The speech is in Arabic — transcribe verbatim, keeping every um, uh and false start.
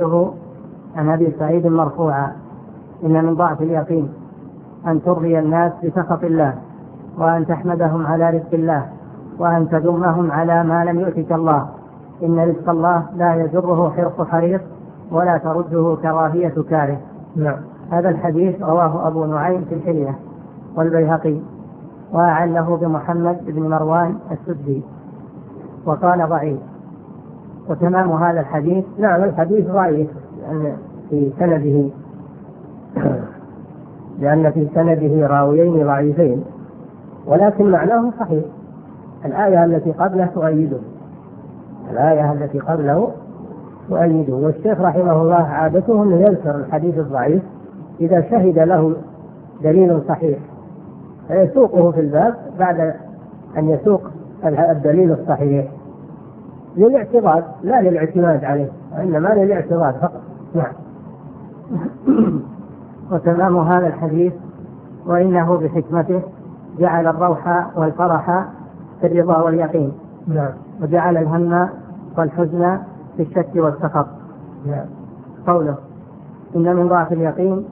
قوله عن أبي سعيد مرفوعا: إن من ضعف اليقين أن ترضي الناس بسخط الله، وأن تحمدهم على رزق الله، وأن تذمهم على ما لم يؤتك الله. إن رزق الله لا يجره حرص حريص، ولا ترده كراهية كاره. نعم. هذا الحديث رواه أبو نعيم في الحلية والبيهقي، وأعله بمحمد بن مروان السدي، وقال ضعيف. وتمام هذا الحديث: نعم، الحديث ضعيف لأن في سنده لأن في سنده راويين ضعيفين، ولكن معناه صحيح. الآية التي قبله تؤيده الآية التي قبله تؤيده والشيخ رحمه الله عادته أن يذكر الحديث الضعيف إذا شهد له دليل صحيح، فيسوقه في الباب بعد أن يسوق الدليل الصحيح للاعتراض لا للاعتماد عليه، وإنما للاعتراض فقط. نعم. وتمام هذا الحديث: وإنه بحكمته جعل الروح والفرح في الرضا واليقين. نعم. وجعل الهم والحزن في الشك والسخط. نعم. قوله: إن من ضعف اليقين